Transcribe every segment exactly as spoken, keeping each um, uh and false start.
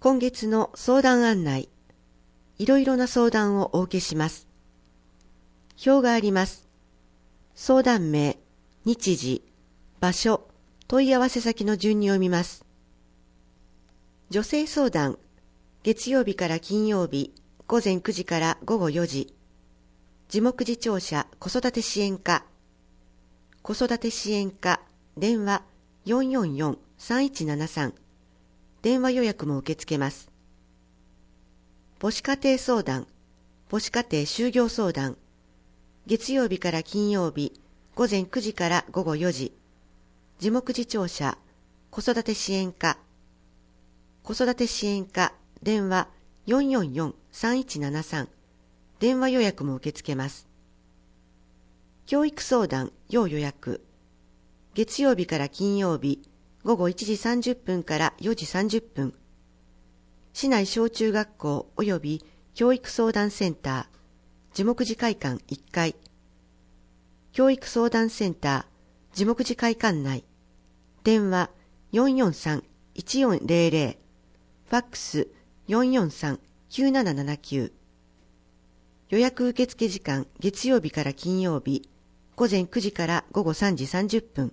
今月の相談案内、いろいろな相談をお受けします。表があります。相談名、日時、場所、問い合わせ先の順に読みます。女性相談、月曜日から金曜日、午前くじから午後よじ。地目次庁舎子育て支援課。子育て支援課、電話 よんよんよんさんいちななさん。電話予約も受け付けます。母子家庭相談、母子家庭就業相談。月曜日から金曜日、午前くじから午後よじ。地目次庁舎子育て支援課。子育て支援課、電話 よんよんよんさんいちななさん。電話予約も受け付けます。教育相談、要予約。月曜日から金曜日、午後いちじさんじゅっぷんからよじさんじゅっぷん。市内小中学校及び教育相談センター、地目次会館いっかい。教育相談センター、地目次会館内。電話 よんよんさんいちよんゼロゼロ。ファックス よんよんさんきゅうななななきゅう。予約受付時間、月曜日から金曜日、午前くじから午後さんじさんじゅっぷん。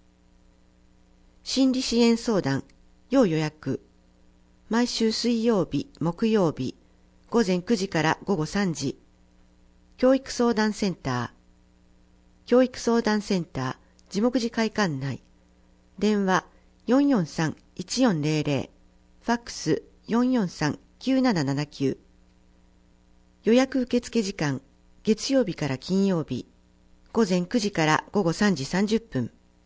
心理支援相談、要予約。毎週水曜日、木曜日、午前くじから午後さんじ。教育相談センター。教育相談センター、地目次会館内。電話 よんよんさんいちよんゼロゼロ。ファックス よんよんさんきゅうななななきゅう。予約受付時間、月曜日から金曜日、午前くじから午後さんじさんじゅっぷん。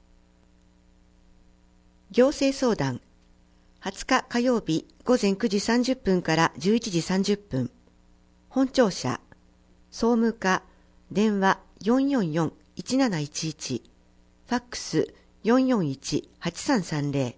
行政相談、はつか火曜日午前くじさんじゅっぷんからじゅういちじさんじゅっぷん。本庁舎、総務課、電話 よんよんよんいちなないちいち。ファックス よんよんいちはちさんさんゼロ。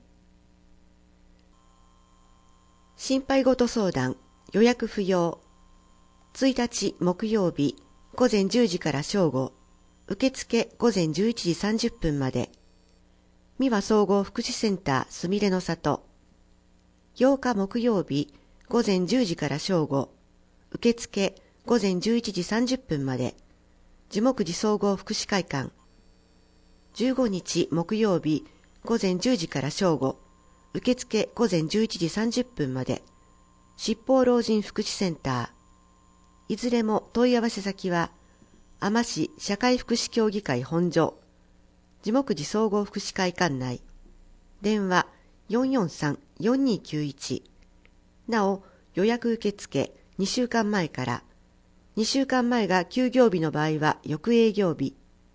心配事相談、予約不要。ついたち木曜日、午前じゅうじから正午。受付午前じゅういちじさんじゅっぷんまで。三輪総合福祉センターすみれの里。ようか木曜日、午前じゅうじから正午。受付午前じゅういちじさんじゅっぷんまで。地目次総合福祉会館。じゅうごにち木曜日、午前じゅうじから正午。受付午前じゅういちじさんじゅっぷんまで。疾風老人福祉センター。いずれも問い合わせ先は、海士市社会福祉協議会本所。地目次総合福祉会館内。電話 よんよんさんよんにきゅういち。なお、予約受付にしゅうかんまえから。にしゅうかんまえが休業日の場合は翌営業日。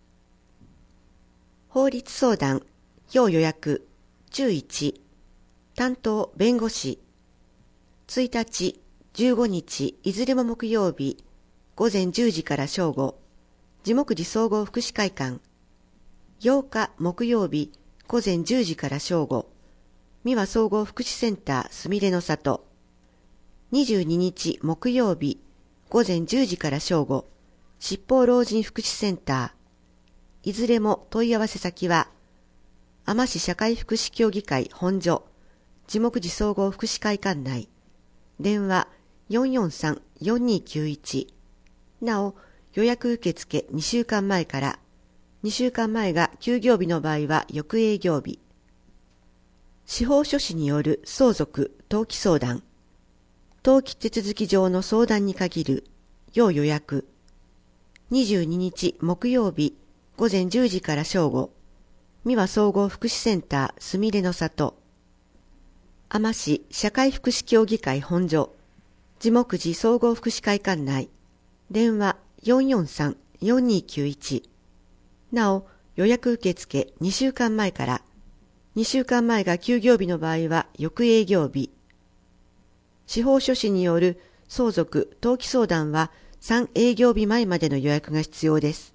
法律相談、要予約、注いち。担当弁護士。ついたち、じゅうごにちいずれも木曜日、午前じゅうじから正午。地目次総合福祉会館。ようか木曜日、午前じゅうじから正午。三輪総合福祉センターすみれの里。にじゅうににち木曜日、午前じゅうじから正午。疾風老人福祉センター。いずれも問い合わせ先は、海士市社会福祉協議会本所。地目次総合福祉会館内。電話 よんよんさんよんにきゅういち。なお、予約受付にしゅうかんまえから。にしゅうかんまえが休業日の場合は翌営業日。司法書士による相続・登記相談。登記手続き上の相談に限る。要予約。にじゅうににち木曜日、午前じゅうじから正午。三輪総合福祉センターすみれの里。海士市社会福祉協議会本所。地目次総合福祉会館内。電話 よんよんさんよんにきゅういち。なお、予約受付にしゅうかんまえから。にしゅうかんまえが休業日の場合は翌営業日。司法書士による相続・登記相談はさん営業日前までの予約が必要です。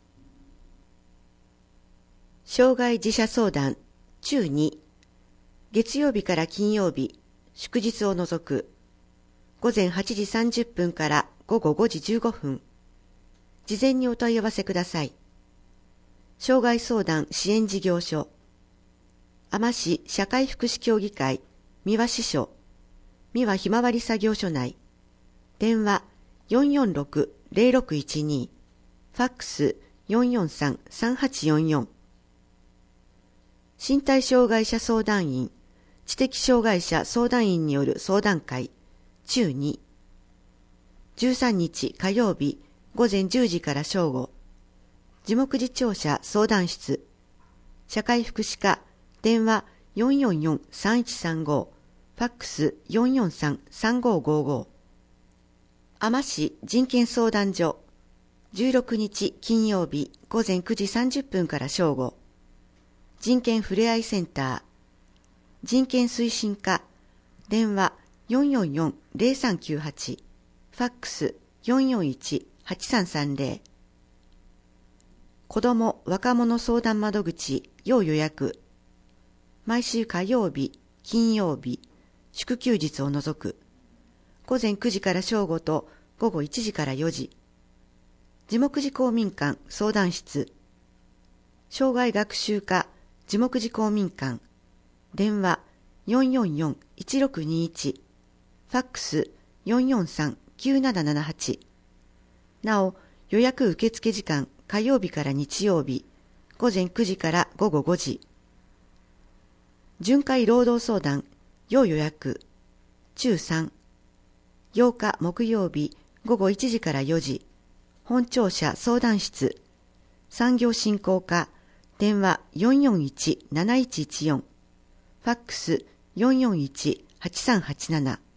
障害自社相談、中に。月曜日から金曜日、祝日を除く。午前はちじさんじゅっぷんから午後ごじじゅうごふん。事前にお問い合わせください。障害相談支援事業所。海士市社会福祉協議会三輪支所。 三輪ひまわり作業所内。電話 よんよんろく ゼロろくいちに。ファックス よんよんさん さんはちよんよん。身体障害者相談員、知的障害者相談員による相談会、中に。じゅうさんにち火曜日、午前じゅうじから正午。樹木事庁舎相談室。社会福祉課、電話 よんよんよん さんいちさんご。ファックス よんよんさん さんごごご。海士市人権相談所。じゅうろくにち金曜日、午前くじさんじゅっぷんから正午。人権ふれあいセンター。人権推進課。電話 よんよんよん ゼロさんきゅうはち。ファックス よんよんいち はちさんさんゼロ。子ども若者相談窓口要予約。毎週火曜日、金曜日、祝休日を除く。午前くじから正午と午後いちじからよじ。樹木事公民館相談室。障害学習課樹木事公民館。電話 よんよんよん いちろくにいち。ファックス よんよんさん きゅうななななはち。なお、予約受付時間火曜日から日曜日、午前くじから午後ごじ。巡回労働相談、要予約、中さん。ようか木曜日、午後いちじからよじ。本庁舎相談室。産業振興課、電話 よんよんいち なないちいちよん。ファックス よんよんいち はちさんはちなな。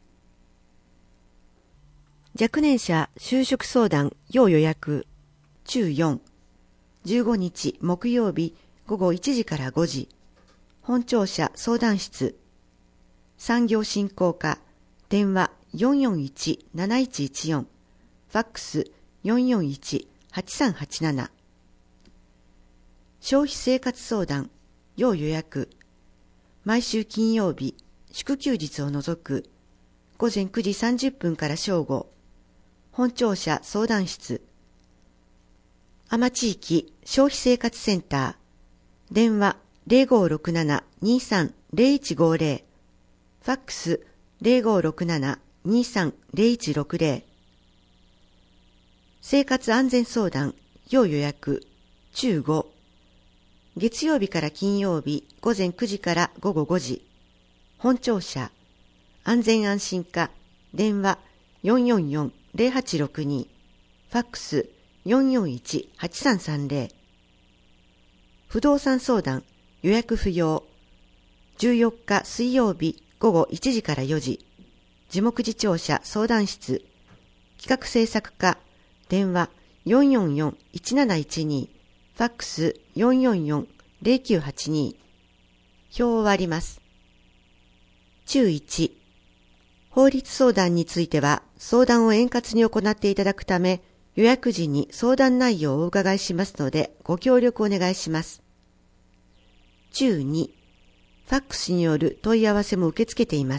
若年者就職相談要予約、中よん。じゅうごにち木曜日午後いちじからごじ。本庁舎相談室。産業振興課、電話 よんよんいち なないちいちよん。ファックス よんよんいち はちさんはちなな。消費生活相談要予約。毎週金曜日、祝休日を除く。午前くじさんじゅっぷんから正午。本庁舎相談室。多摩地域消費生活センター。電話 ゼロごろくなな にさん ゼロいちごゼロ。ファックス ゼロごろくなな にさん ゼロいちろくゼロ。生活安全相談要予約、中ご。月曜日から金曜日午前くじから午後ごじ。本庁舎。安全安心課。電話 よんよんよん ゼロはちろくに。ファックス よんよんいち はちさんさんゼロ。不動産相談予約不要。じゅうよっか水曜日午後いちじからよじ。樹木事庁舎相談室。企画制作課。電話 よんよんよん いちなないちに。ファックス よんよんよん ゼロきゅうはちに。表を割ります。中いち。法律相談については相談を円滑に行っていただくため、予約時に相談内容をお伺いしますのでご協力お願いします。中に。ファックスによる問い合わせも受け付けています。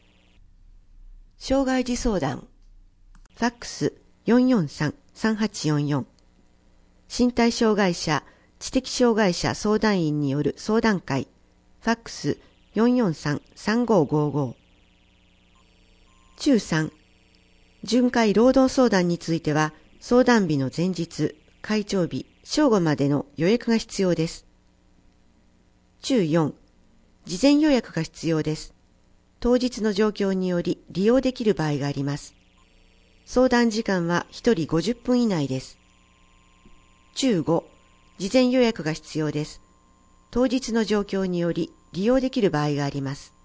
障害児相談。ファックス よんよんさん さんはちよんよん。身体障害者、知的障害者相談員による相談会。ファックス よんよんさん さんごごご。中さん。巡回労働相談については、相談日の前日、開庁日、正午までの予約が必要です。中よん。事前予約が必要です。当日の状況により利用できる場合があります。相談時間はひとりごじゅっぷん以内です。中ご。事前予約が必要です。当日の状況により利用できる場合があります。